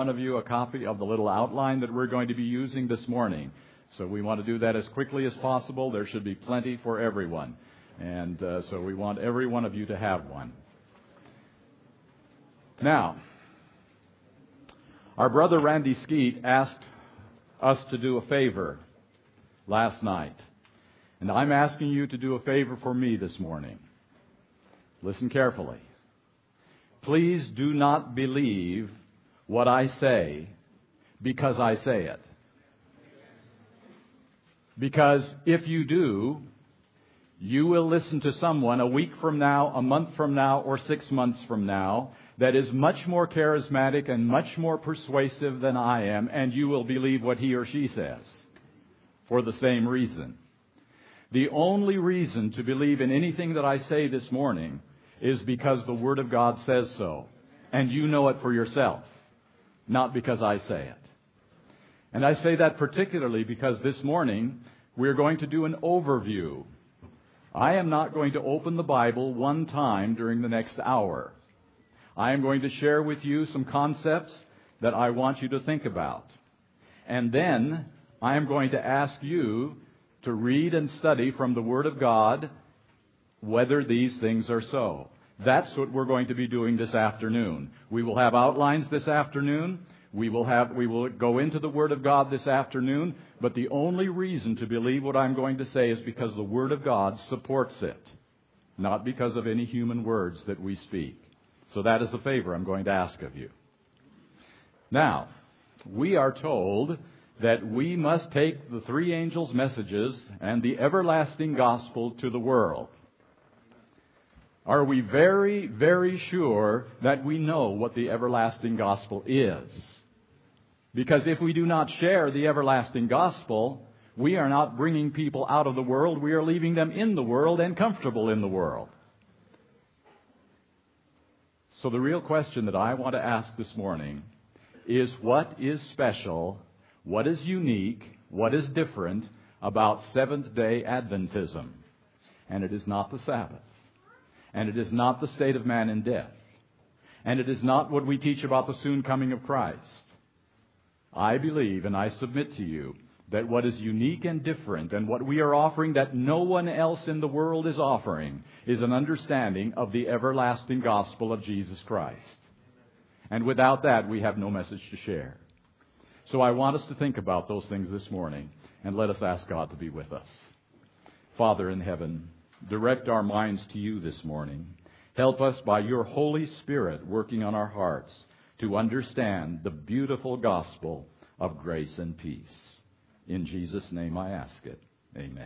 of you a copy of the little outline that we're going to be using this morning. So we want to do that as quickly as possible. There should be plenty for everyone. And so we want every one of you to have one. Now, our brother Randy Skeet asked us to do a favor last night. And I'm asking you to do a favor for me this morning. Listen carefully. Please do not believe what I say because I say it. Because if you do, you will listen to someone a week from now, a month from now, or 6 months from now that is much more charismatic and much more persuasive than I am, and you will believe what he or she says for the same reason. The only reason to believe in anything that I say this morning is because the Word of God says so, and you know it for yourself, not because I say it. And I say that particularly because this morning we're going to do an overview. I am not going to open the Bible one time during the next hour. I am going to share with you some concepts that I want you to think about. And then I am going to ask you to read and study from the Word of God whether these things are so. That's what we're going to be doing this afternoon. We will have outlines this afternoon. We will go into the Word of God this afternoon, but the only reason to believe what I'm going to say is because the Word of God supports it, not because of any human words that we speak. So that is the favor I'm going to ask of you. Now, we are told that we must take the three angels' messages and the everlasting gospel to the world. Are we very, very sure that we know what the everlasting gospel is? Because if we do not share the everlasting gospel, we are not bringing people out of the world. We are leaving them in the world and comfortable in the world. So the real question that I want to ask this morning is, what is special, what is unique, what is different about Seventh-day Adventism? And it is not the Sabbath. And it is not the state of man in death. And it is not what we teach about the soon coming of Christ. I believe and I submit to you that what is unique and different and what we are offering that no one else in the world is offering is an understanding of the everlasting gospel of Jesus Christ. And without that, we have no message to share. So I want us to think about those things this morning, and let us ask God to be with us. Father in heaven, direct our minds to you this morning. Help us by your Holy Spirit working on our hearts to understand the beautiful gospel of grace and peace. In Jesus' name I ask it. Amen.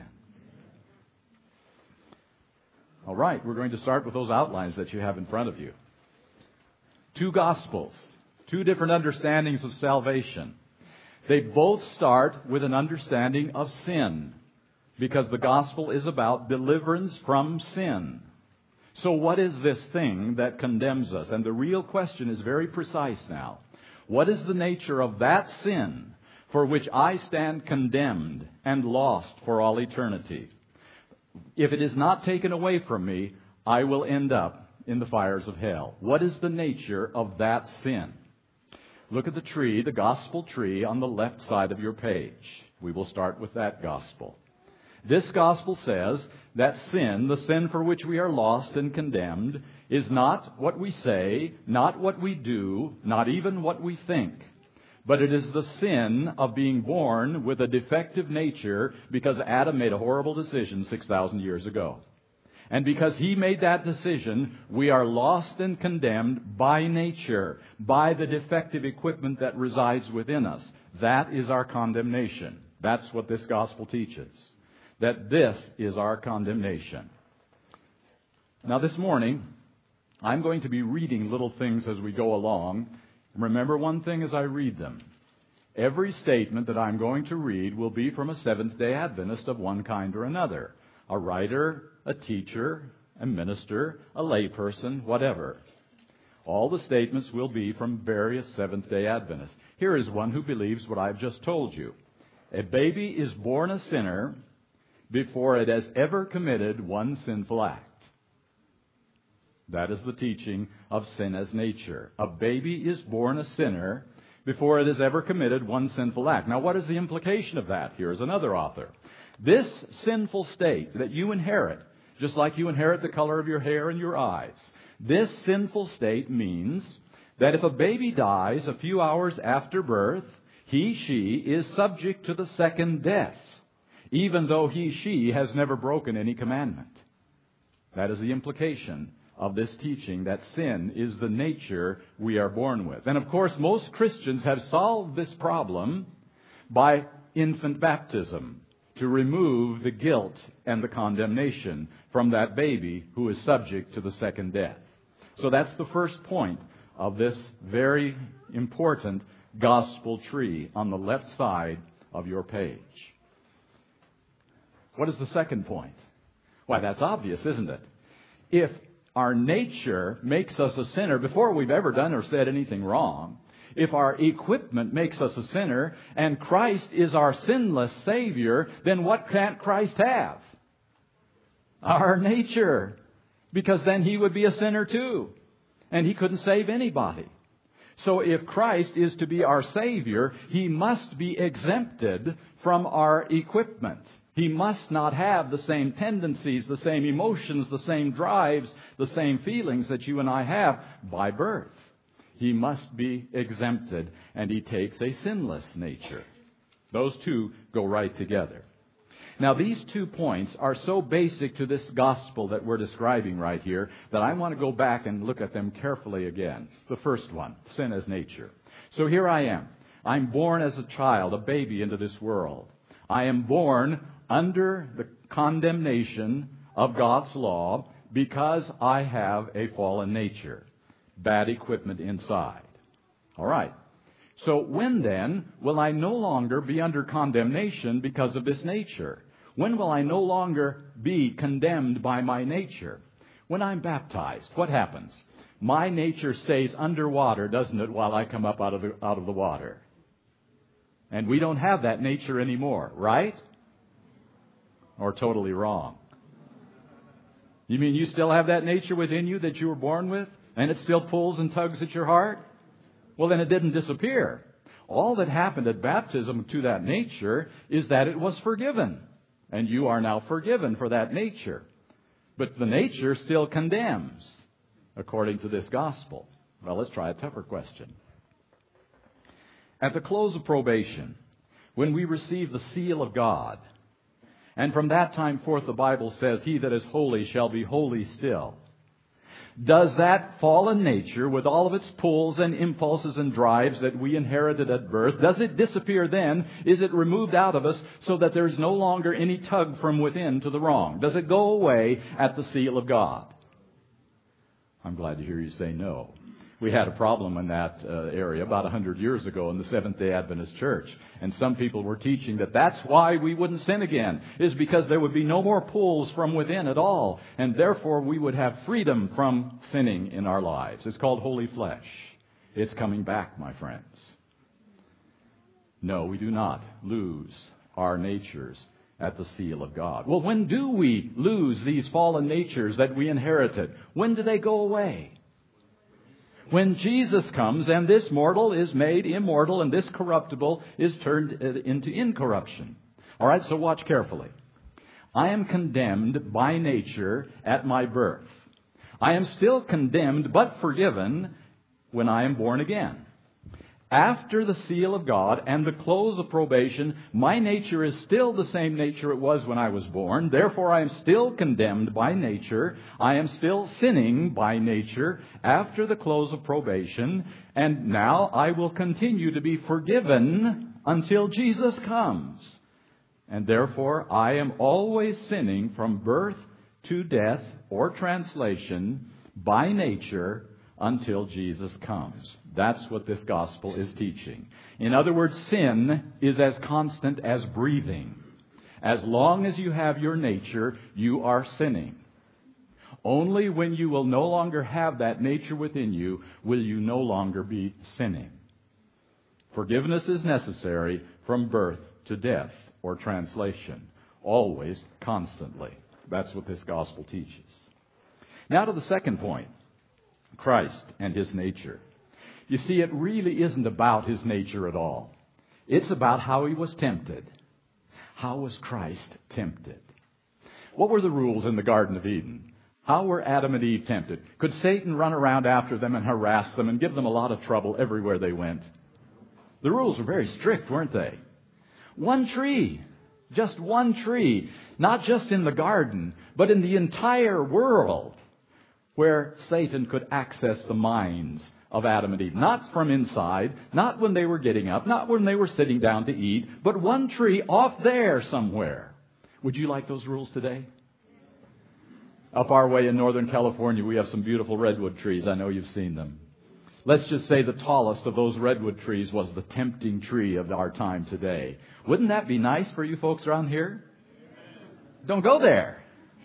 All right, we're going to start with those outlines that you have in front of you. Two gospels, two different understandings of salvation. They both start with an understanding of sin, because the gospel is about deliverance from sin. So what is this thing that condemns us? And the real question is very precise now. What is the nature of that sin for which I stand condemned and lost for all eternity? If it is not taken away from me, I will end up in the fires of hell. What is the nature of that sin? Look at the tree, the gospel tree, on the left side of your page. We will start with that gospel. This gospel says that sin, the sin for which we are lost and condemned, is not what we say, not what we do, not even what we think. But it is the sin of being born with a defective nature because Adam made a horrible decision 6,000 years ago. And because he made that decision, we are lost and condemned by nature, by the defective equipment that resides within us. That is our condemnation. That's what this gospel teaches. That this is our condemnation. Now this morning, I'm going to be reading little things as we go along. Remember one thing as I read them. Every statement that I'm going to read will be from a Seventh-day Adventist of one kind or another. A writer, a teacher, a minister, a layperson, whatever. All the statements will be from various Seventh-day Adventists. Here is one who believes what I've just told you. A baby is born a sinner before it has ever committed one sinful act. That is the teaching of sin as nature. A baby is born a sinner before it has ever committed one sinful act. Now, what is the implication of that? Here's another author. This sinful state that you inherit, just like you inherit the color of your hair and your eyes, this sinful state means that if a baby dies a few hours after birth, she is subject to the second death, even though she has never broken any commandment. That is the implication of this teaching, that sin is the nature we are born with. And of course, most Christians have solved this problem by infant baptism to remove the guilt and the condemnation from that baby who is subject to the second death. So that's the first point of this very important gospel tree on the left side of your page. What is the second point? Why, that's obvious, isn't it? If our nature makes us a sinner before we've ever done or said anything wrong, if our equipment makes us a sinner and Christ is our sinless Savior, then what can't Christ have? Our nature. Because then He would be a sinner too. And He couldn't save anybody. So if Christ is to be our Savior, He must be exempted from our equipment. He must not have the same tendencies, the same emotions, the same drives, the same feelings that you and I have by birth. He must be exempted, and He takes a sinless nature. Those two go right together. Now, these 2 points are so basic to this gospel that we're describing right here that I want to go back and look at them carefully again. The first one, sin as nature. So here I am. I'm born as a child, a baby into this world. I am born under the condemnation of God's law because I have a fallen nature, bad equipment inside. All right. So when then will I no longer be under condemnation because of this nature? When will I no longer be condemned by my nature? When I'm baptized, what happens? My nature stays underwater, doesn't it, while I come up out of the water? And we don't have that nature anymore, right? Or totally wrong? You mean you still have that nature within you that you were born with? And it still pulls and tugs at your heart? Well, then it didn't disappear. All that happened at baptism to that nature is that it was forgiven. And you are now forgiven for that nature. But the nature still condemns, according to this gospel. Well, let's try a tougher question. At the close of probation, when we receive the seal of God, and from that time forth the Bible says, "He that is holy shall be holy still." Does that fallen nature, with all of its pulls and impulses and drives that we inherited at birth, does it disappear then? Is it removed out of us so that there's no longer any tug from within to the wrong? Does it go away at the seal of God? I'm glad to hear you say no. We had a problem in that area about 100 years ago in the Seventh-day Adventist Church. And some people were teaching that that's why we wouldn't sin again, is because there would be no more pulls from within at all. And therefore we would have freedom from sinning in our lives. It's called holy flesh. It's coming back, my friends. No, we do not lose our natures at the seal of God. Well, when do we lose these fallen natures that we inherited? When do they go away? When Jesus comes and this mortal is made immortal and this corruptible is turned into incorruption. All right, so watch carefully. I am condemned by nature at my birth. I am still condemned but forgiven when I am born again. After the seal of God and the close of probation, my nature is still the same nature it was when I was born. Therefore, I am still condemned by nature. I am still sinning by nature after the close of probation. And now I will continue to be forgiven until Jesus comes. And therefore, I am always sinning from birth to death, or translation, by nature, until Jesus comes. That's what this gospel is teaching. In other words, sin is as constant as breathing. As long as you have your nature, you are sinning. Only when you will no longer have that nature within you will you no longer be sinning. Forgiveness is necessary from birth to death, or translation. Always, constantly. That's what this gospel teaches. Now to the second point. Christ and His nature. You see, it really isn't about his nature at all. It's about how he was tempted. How was Christ tempted? What were the rules in the Garden of Eden? How were Adam and Eve tempted? Could Satan run around after them and harass them and give them a lot of trouble everywhere they went? The rules were very strict, weren't they? One tree. Just one tree. Not just in the garden, but in the entire world where Satan could access the minds of Adam and Eve. Not from inside, not when they were getting up, not when they were sitting down to eat, but one tree off there somewhere. Would you like those rules today? Up our way in Northern California, we have some beautiful redwood trees. I know you've seen them. Let's just say the tallest of those redwood trees was the tempting tree of our time today. Wouldn't that be nice for you folks around here? Don't go there.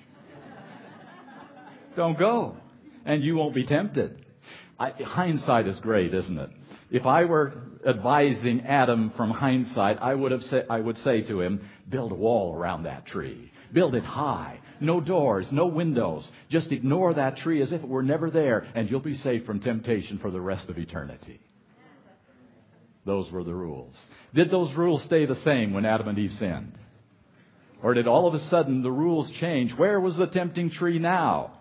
Don't go. And you won't be tempted. Hindsight is great, isn't it? If I were advising Adam from hindsight, I would say to him, build a wall around that tree. Build it high. No doors, no windows. Just ignore that tree as if it were never there, and you'll be safe from temptation for the rest of eternity. Those were the rules. Did those rules stay the same when Adam and Eve sinned? Or did all of a sudden the rules change? Where was the tempting tree now?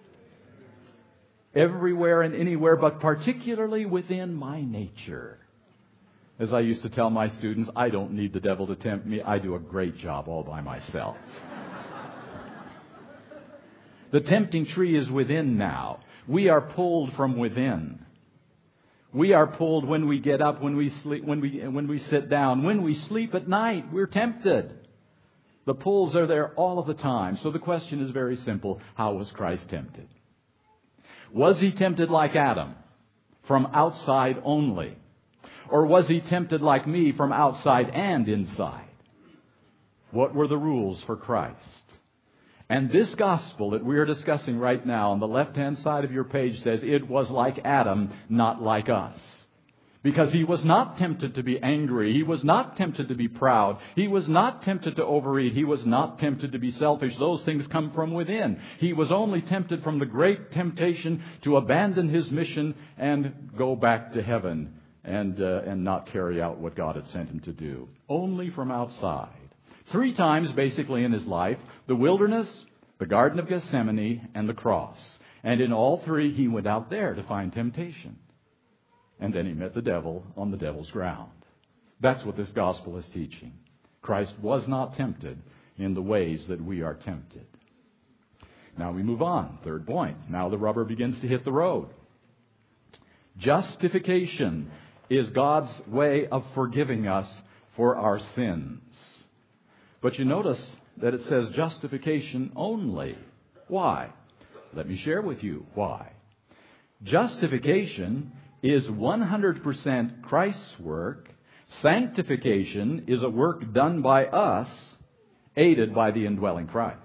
Everywhere and anywhere, but particularly within my nature. As I used to tell my students, I don't need the devil to tempt me. I do a great job all by myself. The tempting tree is within now. We are pulled from within. We are pulled when we get up, when we sleep, when we sit down, when we sleep at night. We're tempted. The pulls are there all of the time. So the question is very simple. How was Christ tempted? Was he tempted like Adam, from outside only? Or was he tempted like me, from outside and inside? What were the rules for Christ? And this gospel that we are discussing right now on the left-hand side of your page says it was like Adam, not like us. Because he was not tempted to be angry. He was not tempted to be proud. He was not tempted to overeat. He was not tempted to be selfish. Those things come from within. He was only tempted from the great temptation to abandon his mission and go back to heaven and not carry out what God had sent him to do. Only from outside. 3 times basically in his life, the wilderness, the Garden of Gethsemane, and the cross. And in all 3, he went out there to find temptation. And then he met the devil on the devil's ground. That's what this gospel is teaching. Christ was not tempted in the ways that we are tempted. Now we move on. 3rd point. Now the rubber begins to hit the road. Justification is God's way of forgiving us for our sins. But you notice that it says justification only. Why? Let me share with you why. Justification is 100% Christ's work. Sanctification is a work done by us, aided by the indwelling Christ.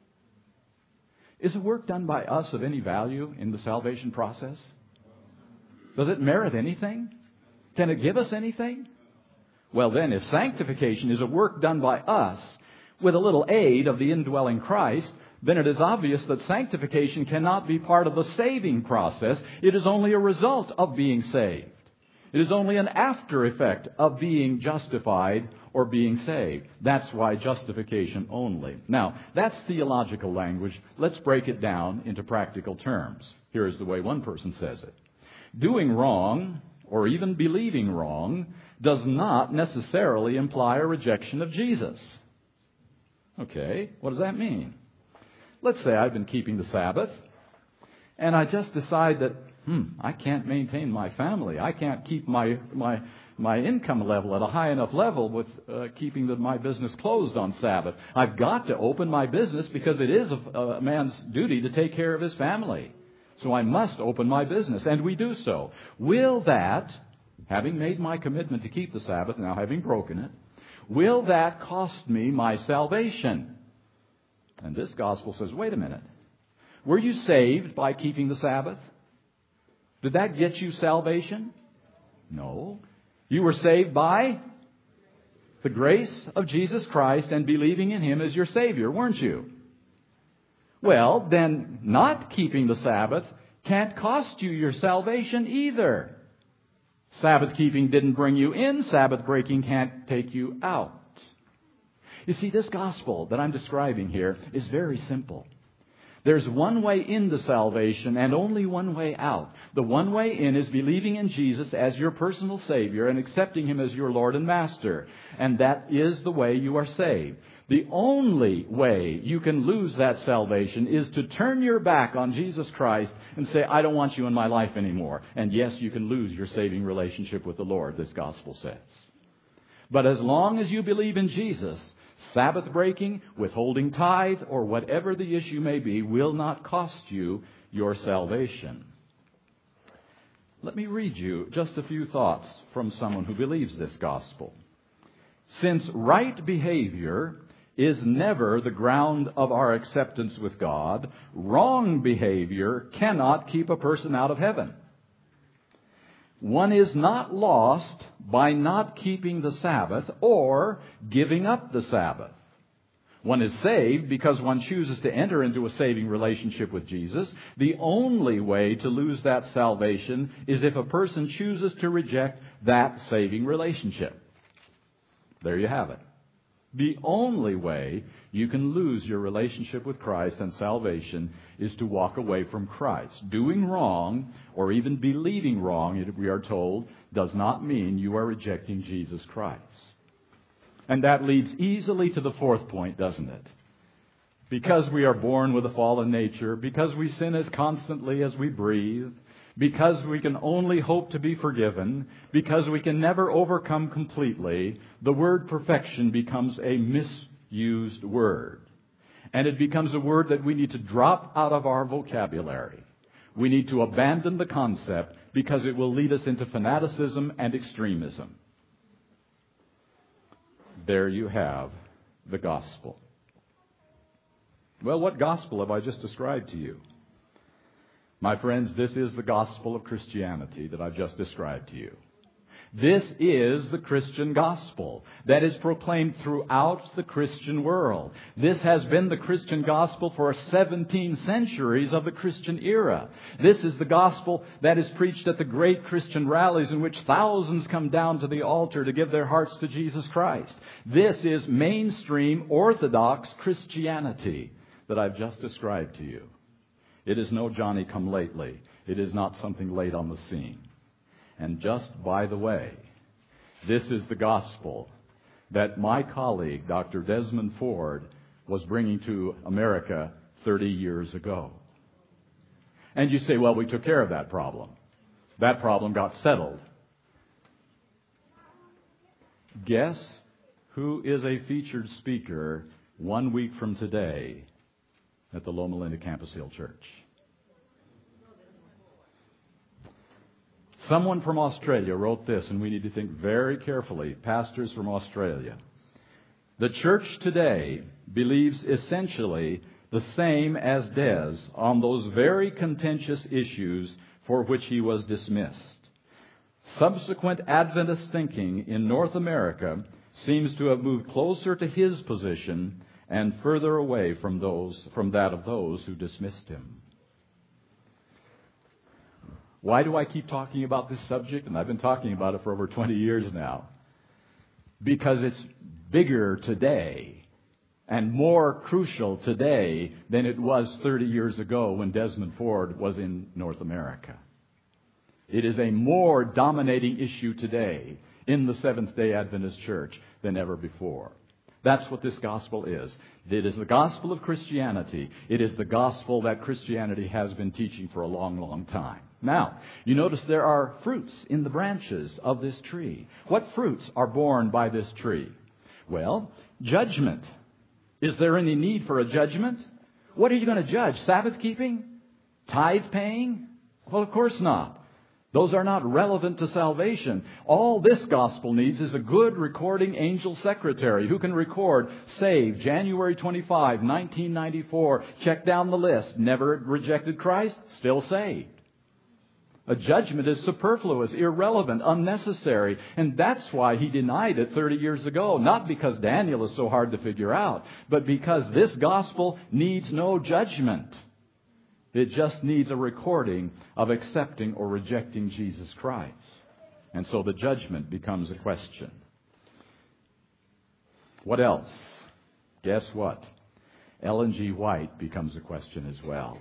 Is the work done by us of any value in the salvation process? Does it merit anything? Can it give us anything? Well then, if sanctification is a work done by us with a little aid of the indwelling Christ, then it is obvious that sanctification cannot be part of the saving process. It is only a result of being saved. It is only an after effect of being justified or being saved. That's why justification only. Now, that's theological language. Let's break it down into practical terms. Here is the way one person says it. Doing wrong, or even believing wrong, does not necessarily imply a rejection of Jesus. Okay, what does that mean? Let's say I've been keeping the Sabbath, and I just decide that, I can't maintain my family. I can't keep my income level at a high enough level with keeping my business closed on Sabbath. I've got to open my business because it is a man's duty to take care of his family. So I must open my business, and we do so. Will that, having made my commitment to keep the Sabbath, now having broken it, will that cost me my salvation? And this gospel says, wait a minute. Were you saved by keeping the Sabbath? Did that get you salvation? No. You were saved by the grace of Jesus Christ and believing in Him as your Savior, weren't you? Well, then not keeping the Sabbath can't cost you your salvation either. Sabbath keeping didn't bring you in. Sabbath breaking can't take you out. You see, this gospel that I'm describing here is very simple. There's one way into salvation and only one way out. The one way in is believing in Jesus as your personal Savior and accepting Him as your Lord and Master. And that is the way you are saved. The only way you can lose that salvation is to turn your back on Jesus Christ and say, I don't want you in my life anymore. And yes, you can lose your saving relationship with the Lord, this gospel says. But as long as you believe in Jesus, Sabbath breaking, withholding tithe, or whatever the issue may be, will not cost you your salvation. Let me read you just a few thoughts from someone who believes this gospel. Since right behavior is never the ground of our acceptance with God, wrong behavior cannot keep a person out of heaven. One is not lost by not keeping the Sabbath or giving up the Sabbath. One is saved because one chooses to enter into a saving relationship with Jesus. The only way to lose that salvation is if a person chooses to reject that saving relationship. There you have it. The only way you can lose your relationship with Christ and salvation is to walk away from Christ. Doing wrong, or even believing wrong, we are told, does not mean you are rejecting Jesus Christ. And that leads easily to the fourth point, doesn't it? Because we are born with a fallen nature, because we sin as constantly as we breathe, because we can only hope to be forgiven, because we can never overcome completely, the word perfection becomes a misused word. And it becomes a word that we need to drop out of our vocabulary. We need to abandon the concept because it will lead us into fanaticism and extremism. There you have the gospel. Well, what gospel have I just described to you? My friends, this is the gospel of Christianity that I've just described to you. This is the Christian gospel that is proclaimed throughout the Christian world. This has been the Christian gospel for 17 centuries of the Christian era. This is the gospel that is preached at the great Christian rallies in which thousands come down to the altar to give their hearts to Jesus Christ. This is mainstream Orthodox Christianity that I've just described to you. It is no Johnny-come-lately. It is not something late on the scene. And just by the way, this is the gospel that my colleague, Dr. Desmond Ford, was bringing to America 30 years ago. And you say, well, we took care of that problem. That problem got settled. Guess who is a featured speaker 1 week from today at the Loma Linda Campus Hill Church? Someone from Australia wrote this, and we need to think very carefully. Pastors from Australia. The church today believes essentially the same as Des on those very contentious issues for which he was dismissed. Subsequent Adventist thinking in North America seems to have moved closer to his position and further away from that of those who dismissed him. Why do I keep talking about this subject? And I've been talking about it for over 20 years now. Because it's bigger today and more crucial today than it was 30 years ago when Desmond Ford was in North America. It is a more dominating issue today in the Seventh-day Adventist Church than ever before. That's what this gospel is. It is the gospel of Christianity. It is the gospel that Christianity has been teaching for a long, long time. Now, you notice there are fruits in the branches of this tree. What fruits are borne by this tree? Well, judgment. Is there any need for a judgment? What are you going to judge? Sabbath keeping? Tithe paying? Well, of course not. Those are not relevant to salvation. All this gospel needs is a good recording angel secretary who can record, saved January 25, 1994. Check down the list. Never rejected Christ, still saved. A judgment is superfluous, irrelevant, unnecessary. And that's why he denied it 30 years ago. Not because Daniel is so hard to figure out, but because this gospel needs no judgment. It just needs a recording of accepting or rejecting Jesus Christ. And so the judgment becomes a question. What else? Guess what? Ellen G. White becomes a question as well.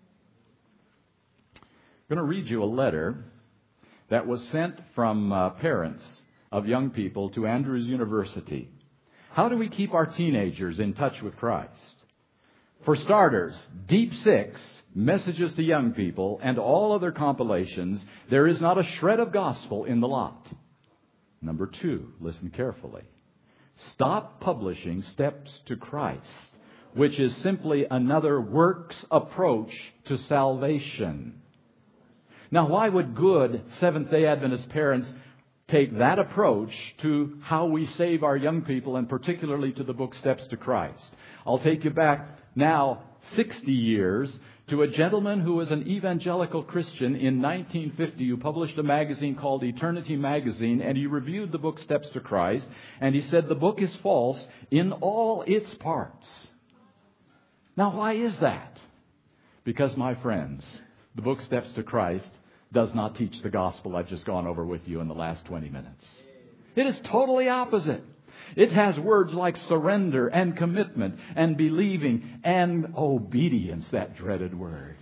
I'm going to read you a letter that was sent from parents of young people to Andrews University. How do we keep our teenagers in touch with Christ? For starters, Deep Six, Messages to Young People, and all other compilations, there is not a shred of gospel in the lot. Number 2, listen carefully. Stop publishing Steps to Christ, which is simply another works approach to salvation. Now, why would good Seventh-day Adventist parents take that approach to how we save our young people, and particularly to the book Steps to Christ? I'll take you back now 60 years to a gentleman who was an evangelical Christian in 1950 who published a magazine called Eternity Magazine, and he reviewed the book Steps to Christ, and he said the book is false in all its parts. Now, why is that? Because, my friends, the book Steps to Christ does not teach the gospel I've just gone over with you in the last 20 minutes. It is totally opposite. It has words like surrender and commitment and believing and obedience, that dreaded word.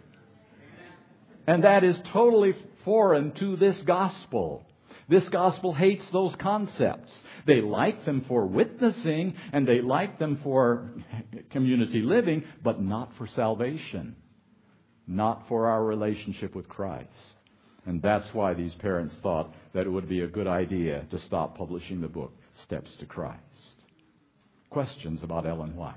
And that is totally foreign to this gospel. This gospel hates those concepts. They like them for witnessing and they like them for community living, but not for salvation. Not for our relationship with Christ. And that's why these parents thought that it would be a good idea to stop publishing the book Steps to Christ. Questions about Ellen White.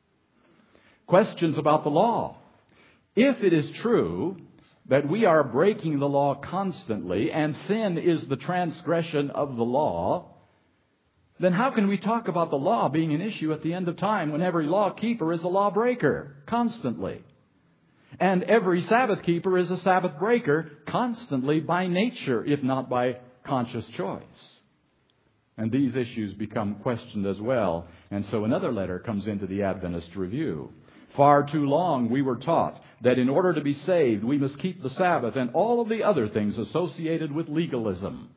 Questions about the law. If it is true that we are breaking the law constantly and sin is the transgression of the law, then how can we talk about the law being an issue at the end of time when every law keeper is a lawbreaker constantly? And every Sabbath keeper is a Sabbath breaker constantly by nature, if not by conscious choice. And these issues become questioned as well. And so another letter comes into the Adventist Review. Far too long we were taught that in order to be saved, we must keep the Sabbath and all of the other things associated with legalism.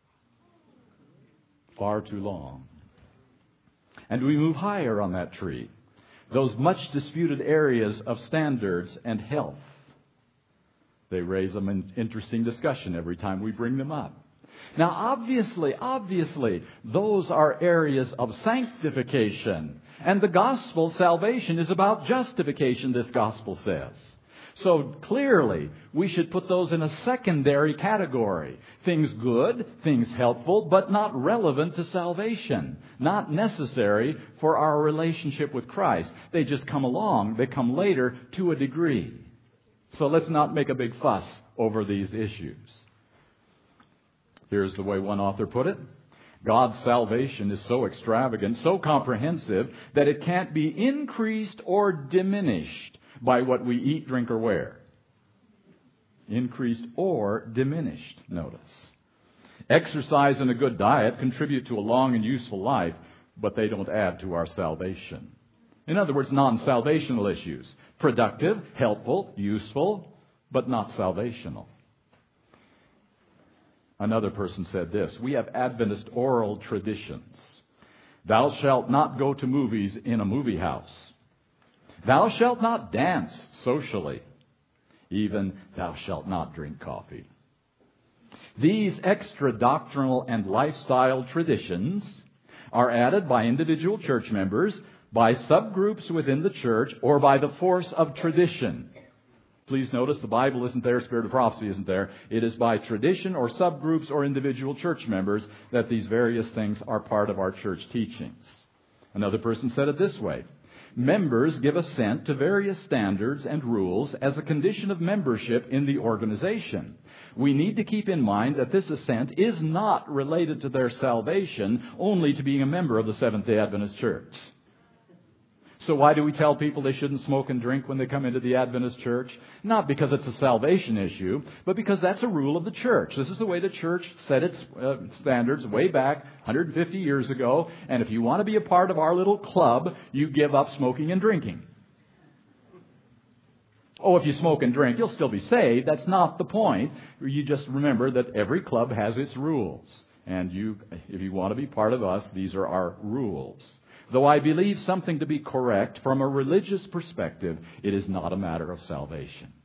Far too long. And we move higher on that tree. Those much disputed areas of standards and health. They raise an interesting discussion every time we bring them up. Now, obviously, those are areas of sanctification. And the gospel, salvation, is about justification, this gospel says. So clearly, we should put those in a secondary category. Things good, things helpful, but not relevant to salvation. Not necessary for our relationship with Christ. They just come along. They come later to a degree. So let's not make a big fuss over these issues. Here's the way one author put it. God's salvation is so extravagant, so comprehensive, that it can't be increased or diminished by what we eat, drink, or wear. Increased or diminished, notice. Exercise and a good diet contribute to a long and useful life, but they don't add to our salvation. In other words, non-salvational issues. Productive, helpful, useful, but not salvational. Another person said this, we have Adventist oral traditions. Thou shalt not go to movies in a movie house. Thou shalt not dance socially. Even thou shalt not drink coffee. These extra doctrinal and lifestyle traditions are added by individual church members, by subgroups within the church, or by the force of tradition. Please notice the Bible isn't there, Spirit of Prophecy isn't there. It is by tradition or subgroups or individual church members that these various things are part of our church teachings. Another person said it this way. Members give assent to various standards and rules as a condition of membership in the organization. We need to keep in mind that this assent is not related to their salvation, only to being a member of the Seventh-day Adventist Church. So why do we tell people they shouldn't smoke and drink when they come into the Adventist church? Not because it's a salvation issue, but because that's a rule of the church. This is the way the church set its standards way back 150 years ago. And if you want to be a part of our little club, you give up smoking and drinking. Oh, if you smoke and drink, you'll still be saved. That's not the point. You just remember that every club has its rules. And if you want to be part of us, these are our rules. Though I believe something to be correct from a religious perspective, it is not a matter of salvation.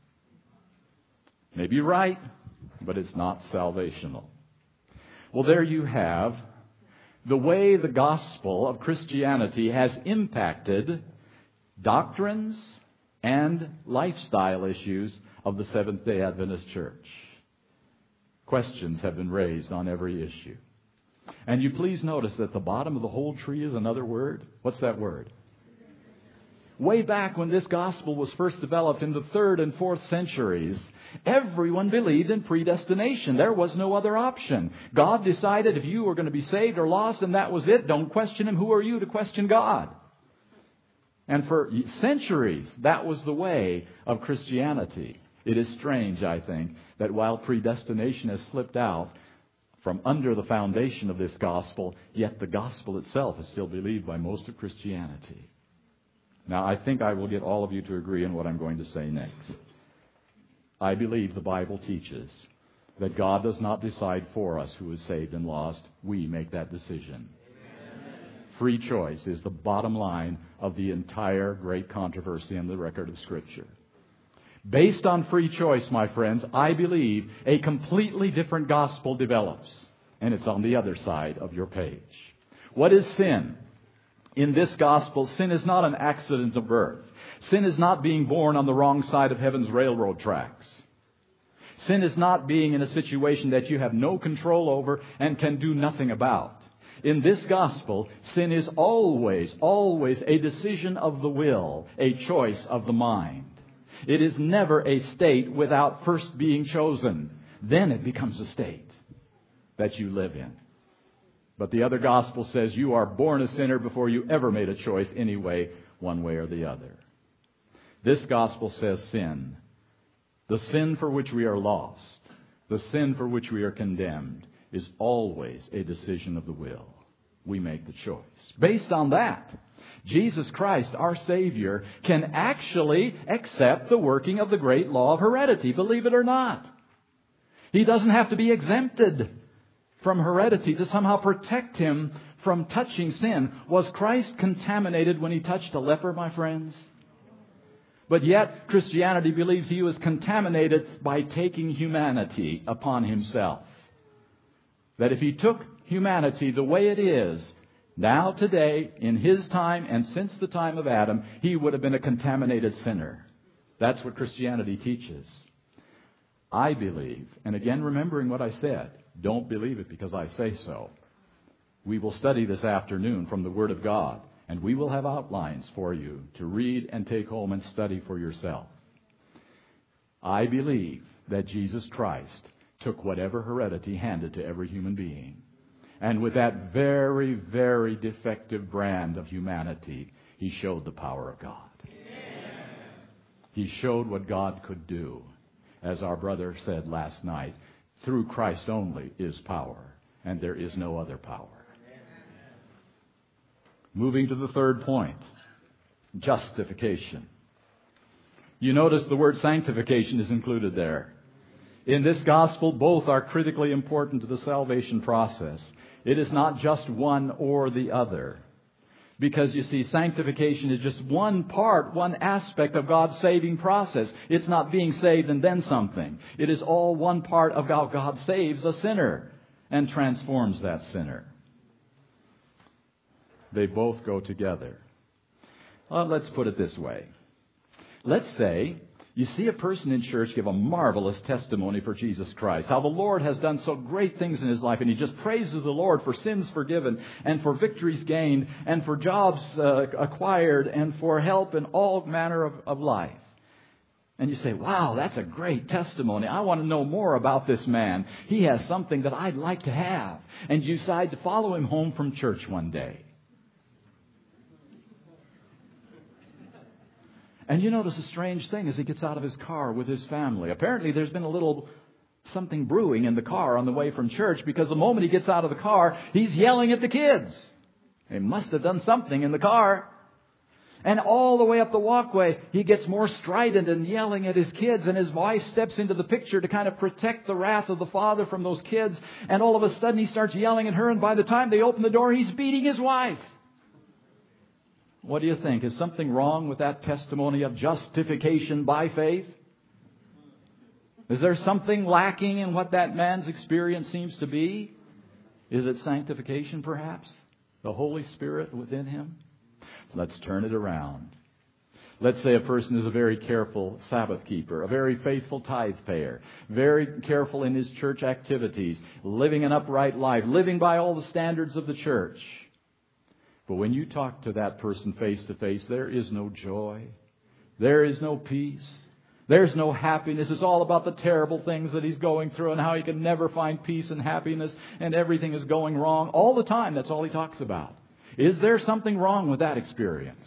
Maybe you're right, but it's not salvational. Well, there you have the way the gospel of Christianity has impacted doctrines and lifestyle issues of the Seventh-day Adventist Church. Questions have been raised on every issue. And you please notice that the bottom of the whole tree is another word. What's that word? Way back when this gospel was first developed in the 3rd and 4th centuries, everyone believed in predestination. There was no other option. God decided if you were going to be saved or lost, and that was it. Don't question Him. Who are you to question God? And for centuries, that was the way of Christianity. It is strange, I think, that while predestination has slipped out from under the foundation of this gospel, yet the gospel itself is still believed by most of Christianity. Now, I think I will get all of you to agree on what I'm going to say next. I believe the Bible teaches that God does not decide for us who is saved and lost. We make that decision. Amen. Free choice is the bottom line of the entire great controversy in the record of Scripture. Based on free choice, my friends, I believe a completely different gospel develops. And it's on the other side of your page. What is sin? In this gospel, sin is not an accident of birth. Sin is not being born on the wrong side of heaven's railroad tracks. Sin is not being in a situation that you have no control over and can do nothing about. In this gospel, sin is always a decision of the will, a choice of the mind. It is never a state without first being chosen. Then it becomes a state that you live in. But the other gospel says you are born a sinner before you ever made a choice anyway, one way or the other. This gospel says sin, the sin for which we are lost, the sin for which we are condemned, is always a decision of the will. We make the choice. Based on that, Jesus Christ, our Savior, can actually accept the working of the great law of heredity, believe it or not. He doesn't have to be exempted from heredity to somehow protect Him from touching sin. Was Christ contaminated when He touched a leper, my friends? But yet, Christianity believes He was contaminated by taking humanity upon Himself. That if He took humanity the way it is, now, today, in His time and since the time of Adam, He would have been a contaminated sinner. That's what Christianity teaches. I believe, and again remembering what I said, don't believe it because I say so. We will study this afternoon from the Word of God, and we will have outlines for you to read and take home and study for yourself. I believe that Jesus Christ took whatever heredity handed to every human being. And with that very, very defective brand of humanity, He showed the power of God. Amen. He showed what God could do. As our brother said last night, through Christ only is power, and there is no other power. Amen. Moving to the third point, justification. You notice the word sanctification is included there. In this gospel, both are critically important to the salvation process. It is not just one or the other. Because, you see, sanctification is just one part, one aspect of God's saving process. It's not being saved and then something. It is all one part of how God saves a sinner and transforms that sinner. They both go together. Let's put it this way. Let's say you see a person in church give a marvelous testimony for Jesus Christ, how the Lord has done so great things in his life, and he just praises the Lord for sins forgiven and for victories gained and for jobs acquired and for help in all manner of life. And you say, wow, that's a great testimony. I want to know more about this man. He has something that I'd like to have. And you decide to follow him home from church one day. And you notice a strange thing as he gets out of his car with his family. Apparently there's been a little something brewing in the car on the way from church, because the moment he gets out of the car, he's yelling at the kids. They must have done something in the car. And all the way up the walkway, he gets more strident and yelling at his kids, and his wife steps into the picture to kind of protect the wrath of the father from those kids. And all of a sudden he starts yelling at her, and by the time they open the door, he's beating his wife. What do you think? Is something wrong with that testimony of justification by faith? Is there something lacking in what that man's experience seems to be? Is it sanctification, perhaps? The Holy Spirit within him? Let's turn it around. Let's say a person is a very careful Sabbath keeper, a very faithful tithe payer, very careful in his church activities, living an upright life, living by all the standards of the church. But when you talk to that person face to face, there is no joy. There is no peace. There's no happiness. It's all about the terrible things that he's going through and how he can never find peace and happiness, and everything is going wrong all the time. That's all he talks about. Is there something wrong with that experience?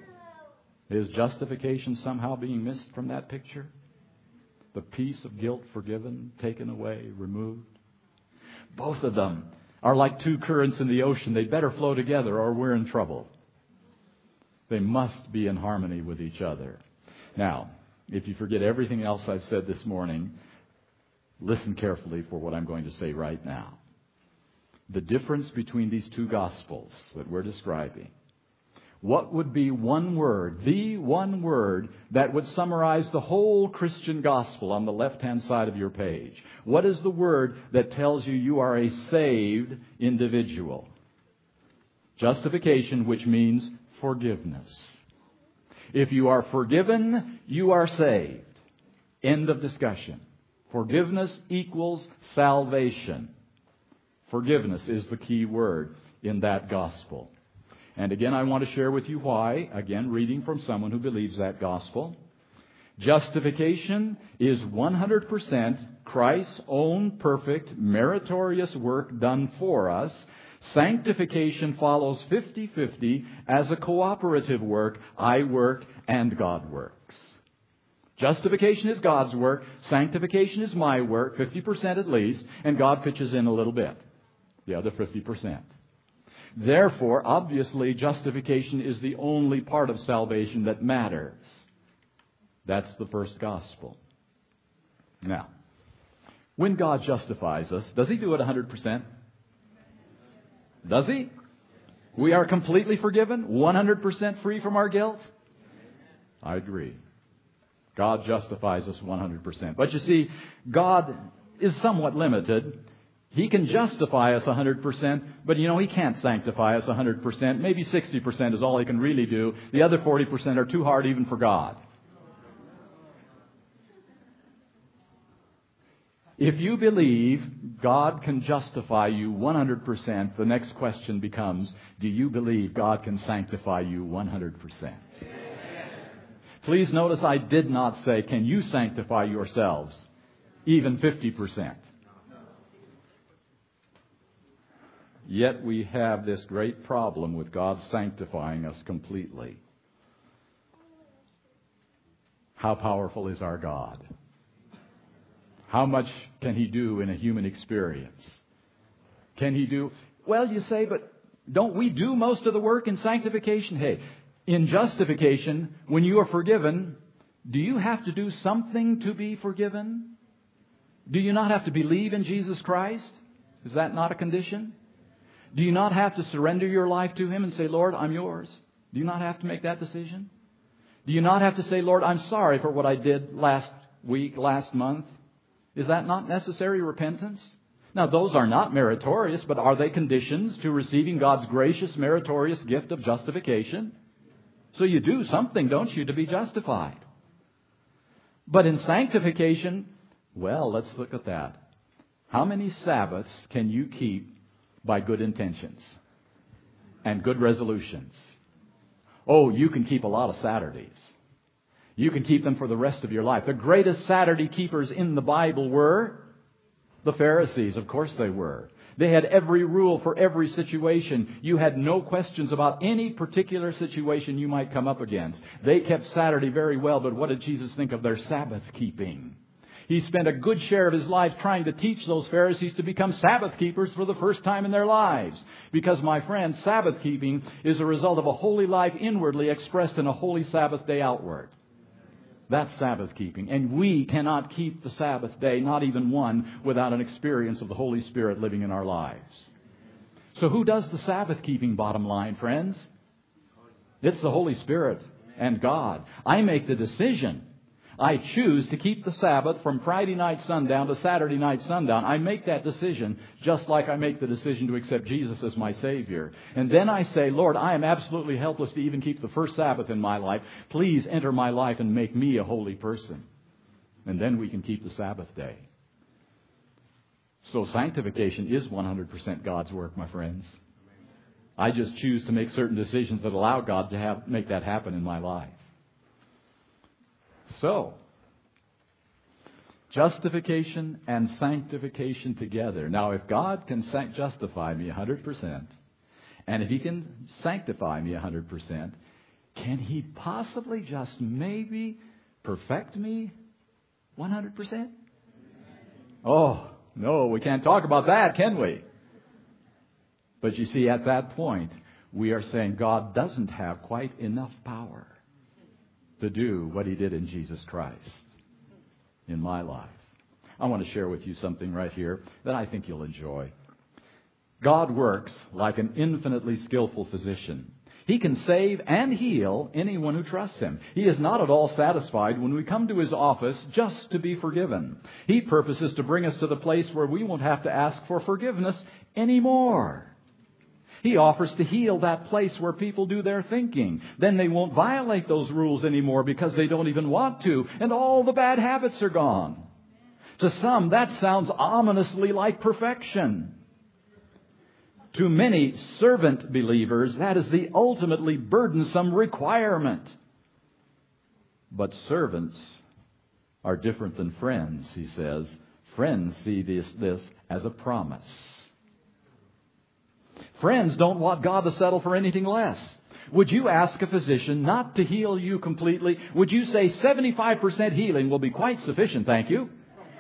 Is justification somehow being missed from that picture? The peace of guilt forgiven, taken away, removed? Both of them are like two currents in the ocean. They better flow together or we're in trouble. They must be in harmony with each other. Now, if you forget everything else I've said this morning, listen carefully for what I'm going to say right now. The difference between these two Gospels that we're describing. What would be one word, the one word that would summarize the whole Christian gospel on the left-hand side of your page? What is the word that tells you you are a saved individual? Justification, which means forgiveness. If you are forgiven, you are saved. End of discussion. Forgiveness equals salvation. Forgiveness is the key word in that gospel. And again, I want to share with you why. Again, reading from someone who believes that gospel. Justification is 100% Christ's own perfect, meritorious work done for us. Sanctification follows 50-50 as a cooperative work. I work and God works. Justification is God's work. Sanctification is my work, 50% at least, and God pitches in a little bit, the other 50%. Therefore, obviously, justification is the only part of salvation that matters. That's the first gospel. Now, when God justifies us, does He do it 100%? Does He? We are completely forgiven, 100% free from our guilt? I agree. God justifies us 100%. But you see, God is somewhat limited. He can justify us 100%, but He can't sanctify us 100%. Maybe 60% is all He can really do. The other 40% are too hard even for God. If you believe God can justify you 100%, the next question becomes, do you believe God can sanctify you 100%? Please notice I did not say, can you sanctify yourselves even 50%? Yet we have this great problem with God sanctifying us completely. How powerful is our God? How much can He do in a human experience? Can He do... Well, you say, but don't we do most of the work in sanctification? Hey, in justification, when you are forgiven, do you have to do something to be forgiven? Do you not have to believe in Jesus Christ? Is that not a condition? Do you not have to surrender your life to Him and say, Lord, I'm yours? Do you not have to make that decision? Do you not have to say, Lord, I'm sorry for what I did last week, last month? Is that not necessary repentance? Now, those are not meritorious, but are they conditions to receiving God's gracious, meritorious gift of justification? So you do something, don't you, to be justified? But in sanctification, well, let's look at that. How many Sabbaths can you keep by good intentions and good resolutions? Oh, you can keep a lot of Saturdays. You can keep them for the rest of your life. The greatest Saturday keepers in the Bible were the Pharisees. Of course they were. They had every rule for every situation. You had no questions about any particular situation you might come up against. They kept Saturday very well, but what did Jesus think of their Sabbath keeping? He spent a good share of his life trying to teach those Pharisees to become Sabbath keepers for the first time in their lives. Because, my friend, Sabbath keeping is a result of a holy life inwardly expressed in a holy Sabbath day outward. That's Sabbath keeping. And we cannot keep the Sabbath day, not even one, without an experience of the Holy Spirit living in our lives. So who does the Sabbath keeping, bottom line, friends? It's the Holy Spirit and God. I make the decision. I choose to keep the Sabbath from Friday night sundown to Saturday night sundown. I make that decision just like I make the decision to accept Jesus as my Savior. And then I say, Lord, I am absolutely helpless to even keep the first Sabbath in my life. Please enter my life and make me a holy person. And then we can keep the Sabbath day. So sanctification is 100% God's work, my friends. I just choose to make certain decisions that allow God to make that happen in my life. So, justification and sanctification together. Now, if God can justify me 100%, and if He can sanctify me 100%, can He possibly just maybe perfect me 100%? Oh, no, we can't talk about that, can we? But you see, at that point, we are saying God doesn't have quite enough power to do what He did in Jesus Christ in my life. I want to share with you something right here that I think you'll enjoy. God works like an infinitely skillful physician. He can save and heal anyone who trusts Him. He is not at all satisfied when we come to His office just to be forgiven. He purposes to bring us to the place where we won't have to ask for forgiveness anymore. He offers to heal that place where people do their thinking. Then they won't violate those rules anymore because they don't even want to, and all the bad habits are gone. To some, that sounds ominously like perfection. To many servant believers, that is the ultimately burdensome requirement. But servants are different than friends, he says. Friends see this as a promise. Friends don't want God to settle for anything less. Would you ask a physician not to heal you completely? Would you say 75% healing will be quite sufficient, thank you?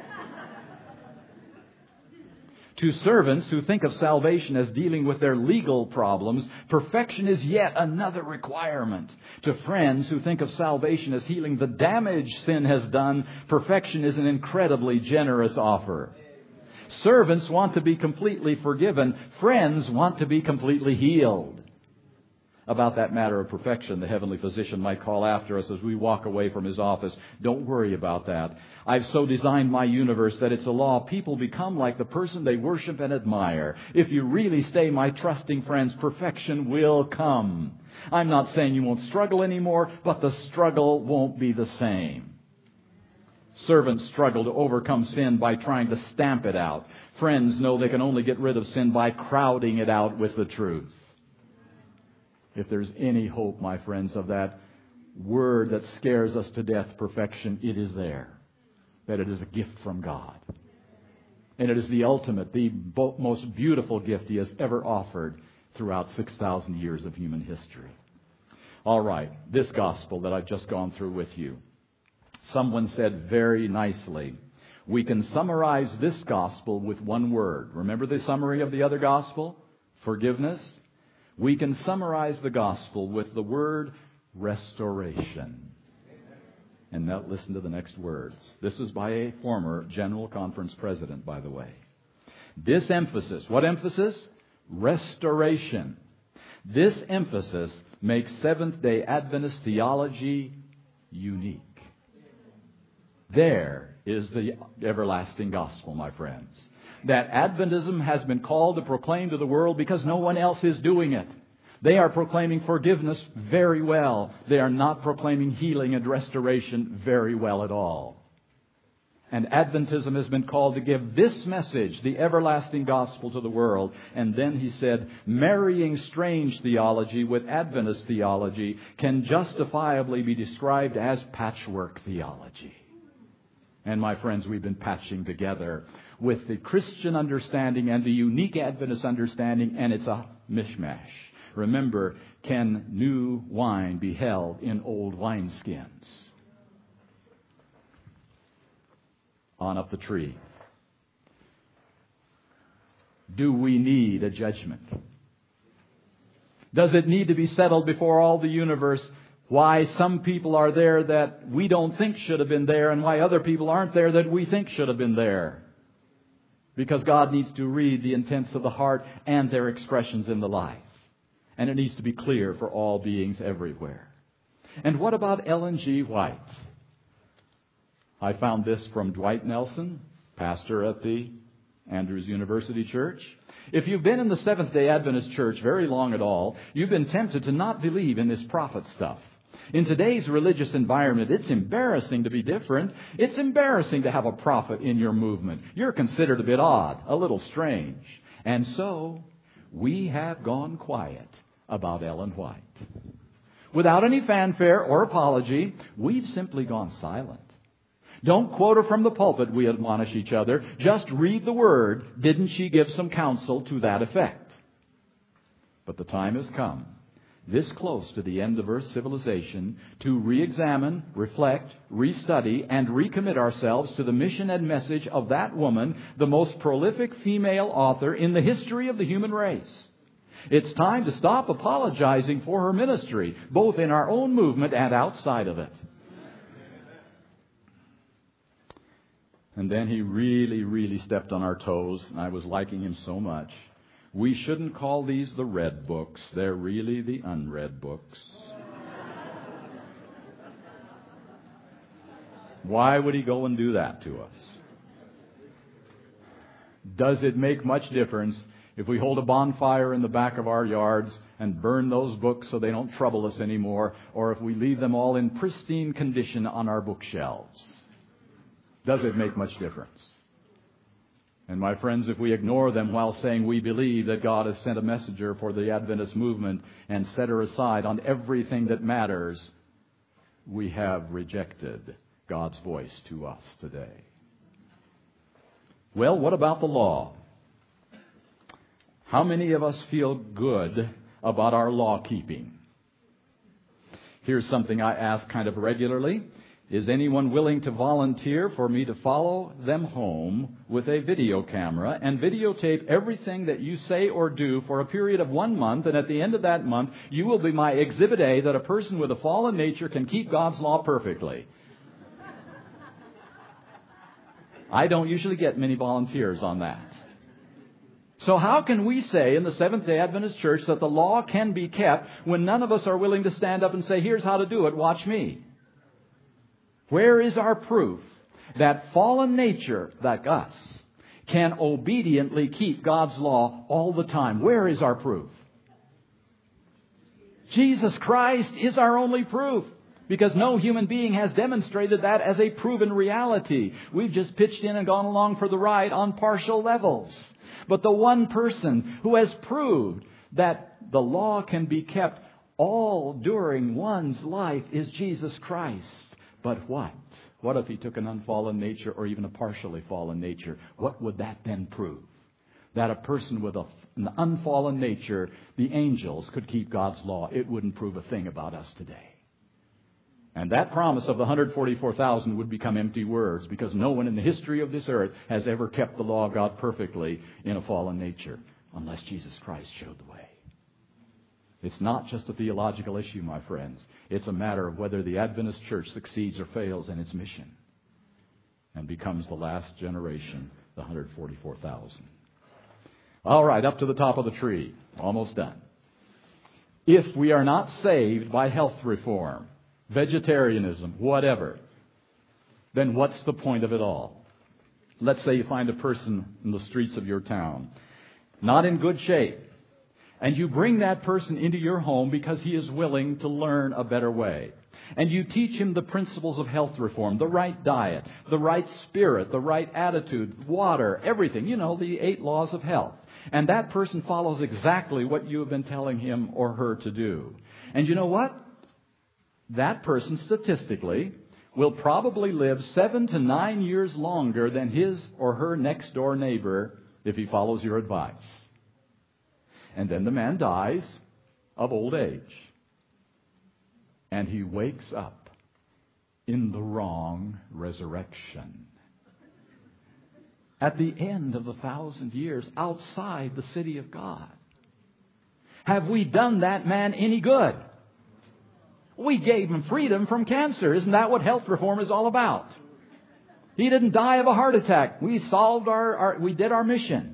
To servants who think of salvation as dealing with their legal problems, perfection is yet another requirement. To friends who think of salvation as healing the damage sin has done, perfection is an incredibly generous offer. Servants want to be completely forgiven. Friends want to be completely healed. About that matter of perfection, the heavenly physician might call after us as we walk away from his office. Don't worry about that. I've so designed my universe that it's a law. People become like the person they worship and admire. If you really stay my trusting friends, perfection will come. I'm not saying you won't struggle anymore, but the struggle won't be the same. Servants struggle to overcome sin by trying to stamp it out. Friends know they can only get rid of sin by crowding it out with the truth. If there's any hope, my friends, of that word that scares us to death, perfection, it is there. That it is a gift from God. And it is the ultimate, the most beautiful gift He has ever offered throughout 6,000 years of human history. All right, this gospel that I've just gone through with you. Someone said very nicely, we can summarize this gospel with one word. Remember the summary of the other gospel? Forgiveness. We can summarize the gospel with the word restoration. And now listen to the next words. This is by a former General Conference president, by the way. This emphasis, what emphasis? Restoration. This emphasis makes Seventh-day Adventist theology unique. There is the everlasting gospel, my friends. That Adventism has been called to proclaim to the world because no one else is doing it. They are proclaiming forgiveness very well. They are not proclaiming healing and restoration very well at all. And Adventism has been called to give this message, the everlasting gospel, to the world. And then he said, marrying strange theology with Adventist theology can justifiably be described as patchwork theology. And my friends, we've been patching together with the Christian understanding and the unique Adventist understanding, and it's a mishmash. Remember, can new wine be held in old wineskins? on up the tree. Do we need a judgment? Does it need to be settled before all the universe why some people are there that we don't think should have been there and why other people aren't there that we think should have been there? Because God needs to read the intents of the heart and their expressions in the life. And it needs to be clear for all beings everywhere. And what about Ellen G. White? I found this from Dwight Nelson, pastor at the Andrews University Church. If you've been in the Seventh-day Adventist Church very long at all, you've been tempted to not believe in this prophet stuff. In today's religious environment, it's embarrassing to be different. It's embarrassing to have a prophet in your movement. You're considered a bit odd, a little strange. And so, we have gone quiet about Ellen White. Without any fanfare or apology, we've simply gone silent. Don't quote her from the pulpit, we admonish each other. Just read the Word. Didn't she give some counsel to that effect? But the time has come, this close to the end of Earth's civilization, to re-examine, reflect, restudy, and recommit ourselves to the mission and message of that woman, the most prolific female author in the history of the human race. It's time to stop apologizing for her ministry, both in our own movement and outside of it. And then he really stepped on our toes. I was liking him so much. We shouldn't call these the red books. They're really the unread books. Why would he go and do that to us? Does it make much difference if we hold a bonfire in the back of our yards and burn those books so they don't trouble us anymore, or if we leave them all in pristine condition on our bookshelves? Does it make much difference? And my friends, if we ignore them while saying we believe that God has sent a messenger for the Adventist movement and set her aside on everything that matters, we have rejected God's voice to us today. Well, what about the law? How many of us feel good about our law keeping? Here's something I ask kind of regularly. Is anyone willing to volunteer for me to follow them home with a video camera and videotape everything that you say or do for a period of 1 month, and at the end of that month, you will be my exhibit A that a person with a fallen nature can keep God's law perfectly? I don't usually get many volunteers on that. So how can we say in the Seventh-day Adventist Church that the law can be kept when none of us are willing to stand up and say, here's how to do it, watch me? Where is our proof that fallen nature, like us, can obediently keep God's law all the time? Where is our proof? Jesus Christ is our only proof, because no human being has demonstrated that as a proven reality. We've just pitched in and gone along for the ride on partial levels. But the one person who has proved that the law can be kept all during one's life is Jesus Christ. But what? What if he took an unfallen nature or even a partially fallen nature? What would that then prove? That a person with an unfallen nature, the angels, could keep God's law. It wouldn't prove a thing about us today. And that promise of the 144,000 would become empty words, because no one in the history of this earth has ever kept the law of God perfectly in a fallen nature, unless Jesus Christ showed the way. It's not just a theological issue, my friends. It's a matter of whether the Adventist Church succeeds or fails in its mission and becomes the last generation, the 144,000. All right, up to the top of the tree. Almost done. If we are not saved by health reform, vegetarianism, whatever, then what's the point of it all? Let's say you find a person in the streets of your town, not in good shape, and you bring that person into your home because he is willing to learn a better way. And you teach him the principles of health reform, the right diet, the right spirit, the right attitude, water, everything. You know, the 8 laws of health. And that person follows exactly what you have been telling him or her to do. And you know what? That person, statistically, will probably live 7 to 9 years longer than his or her next door neighbor if he follows your advice. And then the man dies of old age. And he wakes up in the wrong resurrection. at the end of 1,000 years outside the city of God? Have we done that man any good? We gave him freedom from cancer. Isn't that what health reform is all about? He didn't die of a heart attack. We solved we did our mission.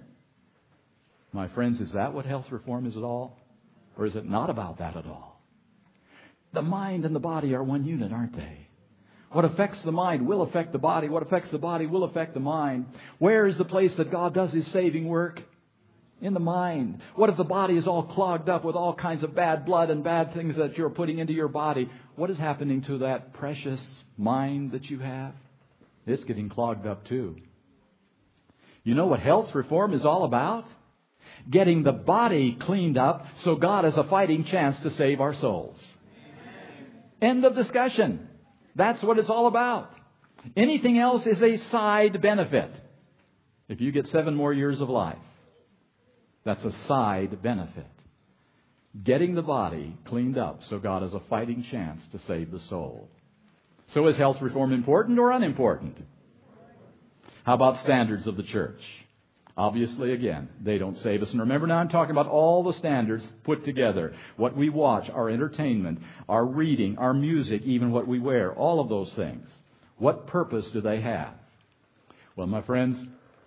My friends, is that what health reform is at all? Or is it not about that at all? The mind and the body are one unit, aren't they? What affects the mind will affect the body. What affects the body will affect the mind. Where is the place that God does His saving work? In the mind. What if the body is all clogged up with all kinds of bad blood and bad things that you're putting into your body? What is happening to that precious mind that you have? It's getting clogged up too. You know what health reform is all about? Getting the body cleaned up so God has a fighting chance to save our souls. End of discussion. That's what it's all about. Anything else is a side benefit. If you get 7 more years of life, that's a side benefit. Getting the body cleaned up so God has a fighting chance to save the soul. So is health reform important or unimportant? How about standards of the church? Obviously, again, they don't save us. And remember now, I'm talking about all the standards put together. What we watch, our entertainment, our reading, our music, even what we wear, all of those things. What purpose do they have? Well, my friends,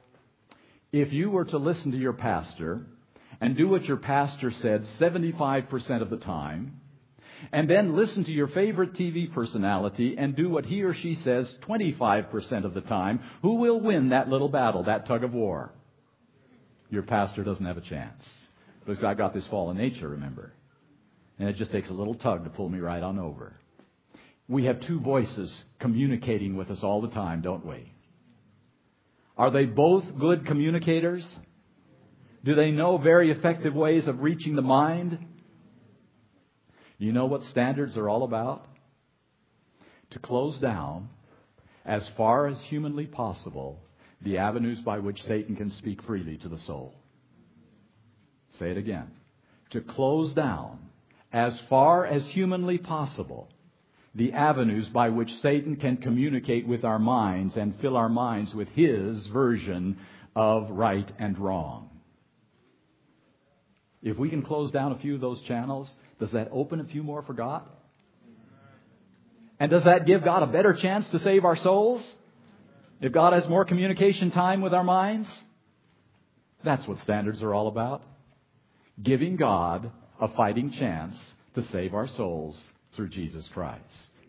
if you were to listen to your pastor and do what your pastor said 75% of the time, and then listen to your favorite TV personality and do what he or she says 25% of the time, who will win that little battle, that tug of war? Your pastor doesn't have a chance. Because I got this fallen nature, remember. And it just takes a little tug to pull me right on over. We have 2 voices communicating with us all the time, don't we? Are they both good communicators? Do they know very effective ways of reaching the mind? You know what standards are all about? To close down, as far as humanly possible, the avenues by which Satan can speak freely to the soul. Say it again. To close down, as far as humanly possible, the avenues by which Satan can communicate with our minds and fill our minds with his version of right and wrong. If we can close down a few of those channels, does that open a few more for God? And does that give God a better chance to save our souls? If God has more communication time with our minds? That's what standards are all about. Giving God a fighting chance to save our souls through Jesus Christ.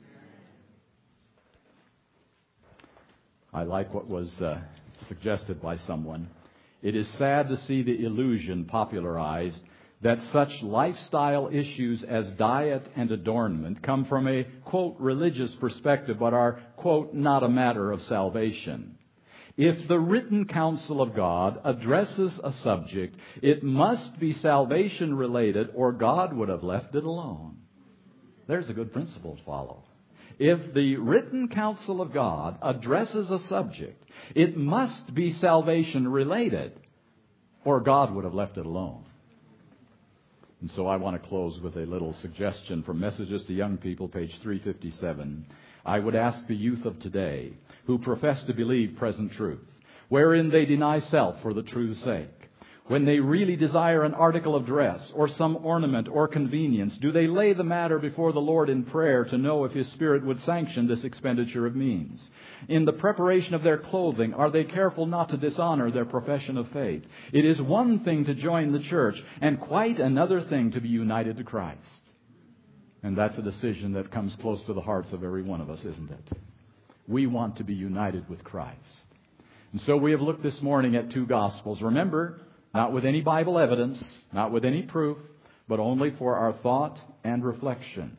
I like what was suggested by someone. It is sad to see the illusion popularized that such lifestyle issues as diet and adornment come from a, quote, religious perspective, but are, quote, not a matter of salvation. If the written counsel of God addresses a subject, it must be salvation related, or God would have left it alone. There's a good principle to follow. If the written counsel of God addresses a subject, it must be salvation related, or God would have left it alone. And so I want to close with a little suggestion from Messages to Young People, page 357. I would ask the youth of today, who profess to believe present truth, wherein they deny self for the truth's sake, when they really desire an article of dress or some ornament or convenience, do they lay the matter before the Lord in prayer to know if His Spirit would sanction this expenditure of means? In the preparation of their clothing, are they careful not to dishonor their profession of faith? It is one thing to join the church and quite another thing to be united to Christ. And that's a decision that comes close to the hearts of every one of us, isn't it? We want to be united with Christ. And so we have looked this morning at 2 Gospels. Remember, not with any Bible evidence, not with any proof, but only for our thought and reflection.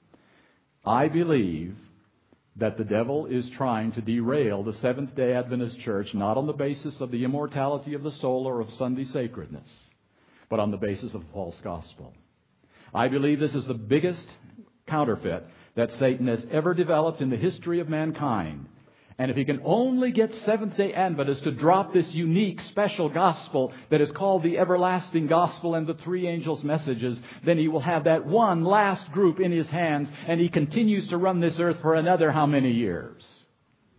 I believe that the devil is trying to derail the Seventh-day Adventist Church, not on the basis of the immortality of the soul or of Sunday sacredness, but on the basis of a false gospel. I believe this is the biggest counterfeit that Satan has ever developed in the history of mankind. And if he can only get Seventh-day Adventists to drop this unique, special gospel that is called the everlasting gospel and the 3 angels' messages, then he will have that one last group in his hands, and he continues to run this earth for another how many years?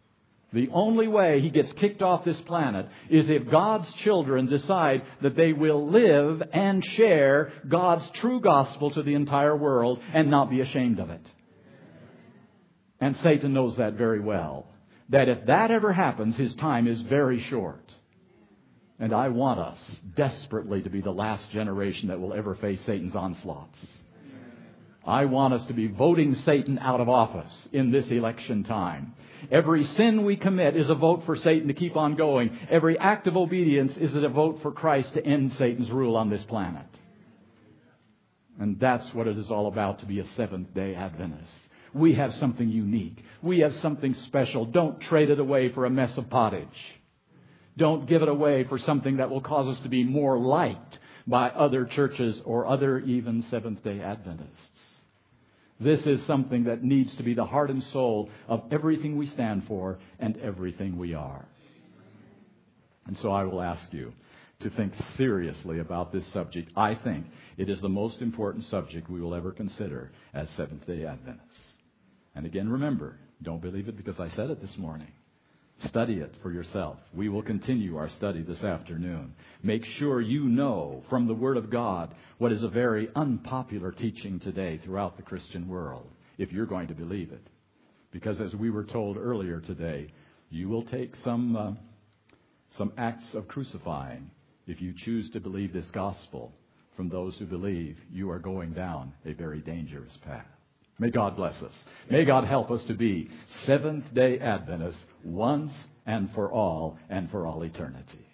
The only way he gets kicked off this planet is if God's children decide that they will live and share God's true gospel to the entire world and not be ashamed of it. And Satan knows that very well. That if that ever happens, his time is very short. And I want us desperately to be the last generation that will ever face Satan's onslaughts. I want us to be voting Satan out of office in this election time. Every sin we commit is a vote for Satan to keep on going. Every act of obedience is a vote for Christ to end Satan's rule on this planet. And that's what it is all about to be a Seventh-day Adventist. We have something unique. We have something special. Don't trade it away for a mess of pottage. Don't give it away for something that will cause us to be more liked by other churches or other even Seventh-day Adventists. This is something that needs to be the heart and soul of everything we stand for and everything we are. And so I will ask you to think seriously about this subject. I think it is the most important subject we will ever consider as Seventh-day Adventists. And again, remember, don't believe it because I said it this morning. Study it for yourself. We will continue our study this afternoon. Make sure you know from the Word of God what is a very unpopular teaching today throughout the Christian world, if you're going to believe it. Because as we were told earlier today, you will take some acts of crucifying if you choose to believe this gospel from those who believe you are going down a very dangerous path. May God bless us. May God help us to be Seventh-day Adventists once and for all eternity.